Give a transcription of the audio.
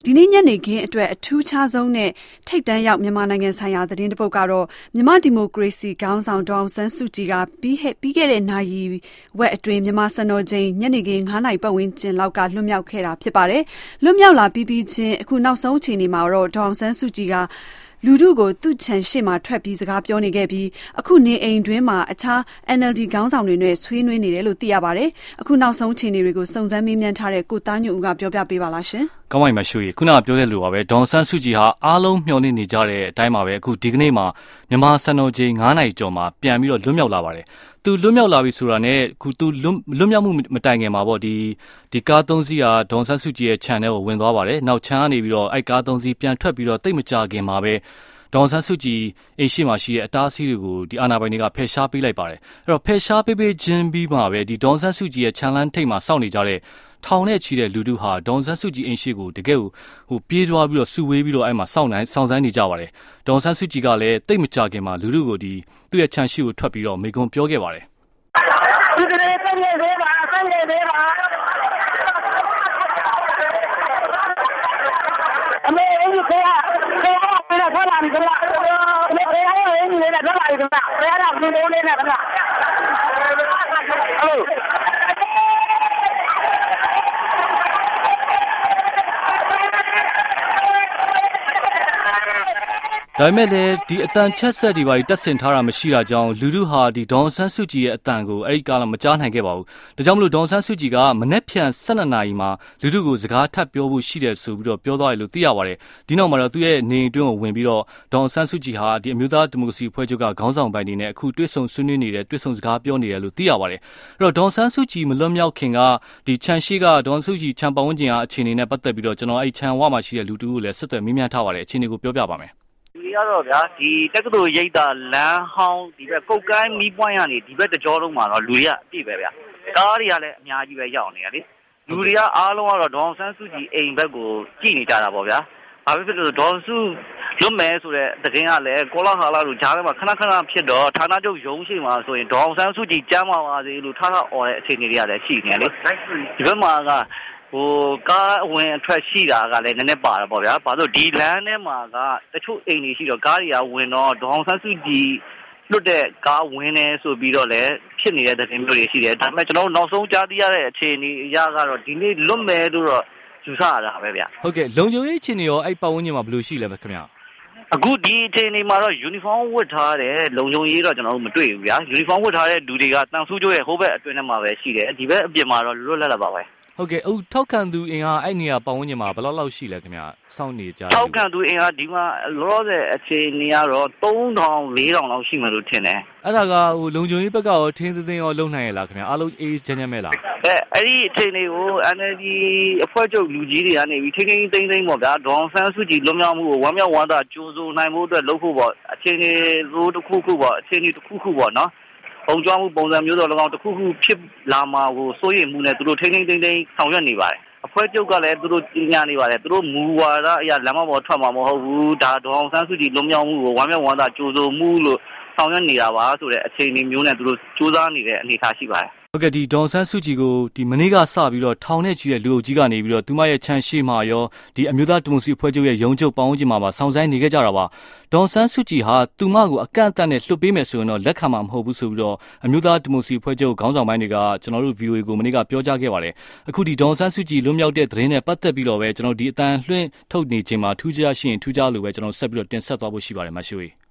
ဒီနေ့ညနေခင်းအတွက်အထူးခြားဆုံးနဲ့ထိပ်တန်းရောက်မြန်မာနိုင်ငံဆိုင်ရာသတင်းတပုတ်ကတော့မြန်မာဒီမိုကရေစီခေါင်းဆောင်ဒေါအောင်ဆန်းစုကြည်ကပြီးခဲ့တဲ့နိုင်ရီဝက်အတွင်းမြန်မာစံတော်ချိန်ညနေခင်း9 နာရီပတ်ဝန်းကျင်လောက်ကလွတ်မြောက်ခဲ့တာဖြစ်ပါတယ်။လွတ်မြောက်လာပြီးချင်းအခုနောက်ဆုံးအချိန်ဒီမှာတော့ဒေါအောင်ဆန်းစုကြည်ကလူထုကိုသူ့ခြံရှိမှထွက်ပြီးစကားပြောနေခဲ့ပြီးအခုနေအိမ်တွင်းမှာအခြား NLD ခေါင်းဆောင်တွေနဲ့ဆွေးနွေးနေတယ်လို့သိရပါတယ်။အခုနောက်ဆုံးချိန်တွေကိုစုံစမ်းမေးမြန်းထားတဲ့ကိုသားညွန့်ဦးကပြောပြပေးပါလားရှင်။ကောင်းပါပြီမရှူရီခုနကပြောတဲ့လူပါပဲဒေါအောင်ဆန်းစုကြည်ဟာအားလုံးမျှော်လင့်နေကြတဲ့အတိုင်းပါပဲအခုဒီကနေ့မှာမြန်မာစံတော်ချိန်9 နာရီကျော်မှာပြန်ပြီးတော့လွတ်မြောက်လာပါတယ်။သူလွတ်မြောက်လာပြီဆိုတာနဲ့အခုသူလွတ်မြောက်မှုမတိုင်ခင်မှာပေါ့ဒီကား3စီးဟာဒေါအောင်ဆန်းစုကြည်ရဲ့ခြံထဲကိုဝင်သွားပါတယ်။နောက်ခြံကနေပြီးတော့အဲ့ကား3စီးပြန်ထွက်ပြီးတော့တိတ်မကြခင်မှာပဲဒေါအောင်ဆန်းစုကြည်အိမ်ရှိမှာရှိတဲ့အတားအဆီးတွေကိုဒီအာဏာပိုင်တွေကဖယ်ရှားပေးလိုက်ပါတယ်။အဲ့တော့ဖယ်ရှားပေးခြင်းပြီးမှပဲဒီဒေါအောင်ဆန်းစုကြည်ရဲ့ခြံလန်းထိပ်မှာစောင့်နေကြတဲ့ထောင်နဲ့ချီတဲ့လူထုဟာဒေါအောင်ဆန်းစုကြည်အိမ်ရှိကိုတကယ်ကိုပြေးသွားပြီးတော့စုဝေးပြီးတော့အဲ့မှာစောင့်ဆိုင်နေကြပါတယ်။ဒေါအောင်ဆန်းစုကြည်ကလည်းတိတ်မကြခင်မှာလူထုကိုသူ့ရဲ့ခြံရှိကိုထွက်ပြီးတော့မိကွန်းပြောခဲ့ပါတယ်။ဒီကနေ့ဆန်းနေသေးပါအမေအင်းကြီးထွက်လာပြီခင်ဗျာ။နေရရင်နေနဲ့ထွက်လာပြီခင်ဗျာ။ဘယ်ရတာဒီလိုလေးနဲ့ခင်ဗျာ။ဟုတ်ဒါပေမဲ့လည်းဒီအတန်ချက်ဆက်တွေပါတက်ဆင်ထားတာမရှိတာကြောင့်လူထုဟာဒီဒေါအောင်ဆန်းစုကြည်ရဲ့အတန်ကိုအဲ့ဒီကာလမကြားနိုင်ခဲ့ပါဘူး။ဒါကြောင့်မလို့ဒေါအောင်ဆန်းစုကြည်ကမနက်ဖြန်12 နာရီမှာလူထုကိုစကားထပ်ပြောဖို့ရှိတယ်ဆိုပြီးတော့ပြောသွားတယ်လို့သိရပါတယ်။ဒီနောက်မှာတော့သူ့ရဲ့နေအတွင်းကိုဝင်ပြီးတော့ဒေါအောင်ဆန်းစုကြည်ဟာဒီအမျိုးသားဒီမိုကရေစီအဖွဲ့ချုပ်ကခေါင်းဆောင်ပိုင်းတွေနဲ့အခုတွေ့ဆုံဆွေးနွေးနေတဲ့တွေ့ဆုံစကားပြောနေတယ်လို့သိရပါတယ်။အဲ့တော့ဒေါအောင်ဆန်းစုကြည်မလွတ်မြောက်ခင်ကဒီခြံရှိကဒေါအောင်ဆန်းစုကြည်ခြံပတ်ဝန်းကျင်အားအခြေအနေနဲ့ပတ်သက်ပြီးတော့ကျွန်တော်အဲ့ခြံဝမှာရှိတဲ့လူထုကိုလည်းဆက်သွယ်မေးမြန်းထားပါတယ်။အခြေအနေကိုပြောပြပါမယ်။ဒီကတော့ဗျာဒီတက္ကသိုလ်ရိပ်သာလမ်းဟောင်းဒီဘက်ကုတ်ကိုင်းမီးပွိုင်းကနေဒီဘက်တကြောလုံးမှာတော့လူတွေကအပြည့်ပဲဗျာကားတွေကလည်းအများကြီးပဲရောက်နေရလေလူတွေကအားလုံးကတော့ဒေါအောင်ဆန်းစုကြည်အိမ်ဘက်ကိုကြည့်နေကြတာပေါ့ဗျာဘာဖြစ်လို့ဒေါအောင်စုလွတ်မယ်ဆိုတဲ့သတင်းကလည်းကောလာဟာလာတို့ဂျားထဲမှာခဏဖြစ်တော့ဌာနချုပ်ရုံးရှိမှာဆိုရင်ဒေါအောင်ဆန်းစုကြည်ကျမ်းမာပါစေလို့ထားအော်တဲ့အခြေအနေတွေကလည်းရှိနေလေဒီဘက်မှာကကားဝင်အထွက်ရှိတာကလည်းနည်းနည်းပါတာပေါ့ဗျာ။ဘာလို့ဒီလမ်းထဲမှာကတချို့အိမ်တွေရှိတော့ကားတွေကဝင်တော့ဒေါအောင်ဆန်းစုကြည်လွတ်တဲ့ကားဝင်နေဆိုပြီးတော့လည်းဖြစ်နေတဲ့သတင်းမျိုးတွေရှိတယ်။ဒါပေမဲ့ကျွန်တော်တို့နောက်ဆုံးကြားသိရတဲ့အခြေအနေအရကတော့ဒီနေ့လွတ်မယ်လို့တော့ယူဆရတာပဲဗျ။ဟုတ်ကဲ့လုံခြုံရေးအခြေအနေရောအဲ့ပတ်ဝန်းကျင်မှာဘယ်လိုရှိလဲခင်ဗျာ။အခုဒီအခြေအနေမှာတော့ uniform ဝတ်ထားတဲ့လုံခြုံရေးတော့ကျွန်တော်တို့မတွေ့ဘူးဗျာ။ uniform ဝတ်ထားတဲ့လူတွေကတန်ဆူးကျိုးရဲ့ဟိုဘက်အတွင်းထဲမှာပဲရှိတယ်။ဒီဘက်အပြင်မှာတော့လွတ်လပ်လာပါပဲ။ဟုတ်ကဲ့ထောက်ခံသူအင်အားအဲ့နေရာပတ်ဝန်းကျင်မှာဘယ်လောက်ရှိလဲခင်ဗျာစောင့်နေကြထောက်ခံသူအင်အားဒီမှာလောလောဆယ်အခြေအနေကတော့3000 4000လောက်ရှိမှလို့ထင်တယ်အဲ့ဒါကလုံခြုံရေးဘက်ကရောထင်းသိမ်းရောလုံနိုင်ရလားခင်ဗျာအားလုံးအေးချမ်းမဲလားအဲ့ဒီအခြေအနေကို NLD အဖွဲ့ချုပ်လူကြီးတွေကနေပြီးထိန်းသိမ်းပေါ့ဗျာဒေါအောင်ဆန်းစုကြည်လွတ်မြောက်မှုကိုဝမ်းမြောက်ဝမ်းသာကြိုးစိုးနိုင်မှုအတွက်လုပ်ဖို့ပေါ့အခြေအနေတစ်ခုပေါ့အခြေအနေတစ်ခုပေါ့နော်ပုံကြွမှုပုံစံမျိုးတော့၎င်းတစ်ခုဖြစ်လာမှာကိုစိုးရိမ်မှုနဲ့သူတို့ထိန်းဆောင်ရွက်နေပါတယ်အဖွဲ့ချုပ်ကလည်းသူတို့ကြီးညာနေပါတယ်သူတို့မူဝါဒအရလမ်းမပေါ်ထွက်မှာမဟုတ်ဘူးဒါဒေါအောင်ဆန်းစုကြည်လွတ်မြောက်မှုကိုဝမ်းမြောက်ဝမ်းသာကြိုးစိုးမှုလို့ဆောင်ရွက်နေတာပါဆိုတဲ့အခြေအနေမျိုးနဲ့သူတို့စူးစမ်းနေတဲ့အနေအထားရှိပါတယ်ဟုတ်ကဲ့ဒီဒေါအောင်ဆန်းစုကြည်ကိုဒီမနေ့ကစပြီးတော့ထောင်နဲ့ချီတဲ့လူအုပ်ကြီးကနေပြီးတော့သူမရဲ့ခြံရှိမှာရောဒီအမျိုးသားဒီမိုကရေစီအဖွဲ့ချုပ်ရဲ့ရုံးချုပ်ပေါင်းဝန်းကျင်မှာစောင့်ဆိုင်းနေခဲ့ကြတာပါဒေါအောင်ဆန်းစုကြည်ဟာသူမကိုအကန့်အသတ်နဲ့လွှတ်ပေးမယ်ဆိုရင်တော့လက်ခံမှာမဟုတ်ဘူးဆိုပြီးတော့အမျိုးသားဒီမိုကရေစီအဖွဲ့ချုပ်ခေါင်းဆောင်ပိုင်းတွေကကျွန်တော်တို့ VOA ကိုမနေ့ကပြောကြားခဲ့ပါတယ်အခုဒီဒေါအောင်ဆန်းစုကြည်လွတ်မြောက်တဲ့သတင်းနဲ့ပတ်သက်ပြီးတော့ပဲကျွန်တော်ဒီအတန်လွှင့်ထုတ်နေချိန်မှာထူးခြားရှိရင်ထူးခြားလို့ပဲကျွန်တော်ဆက်ပြီးတော့တင်ဆက်သွားဖို့ရှိပါတယ်မရှိ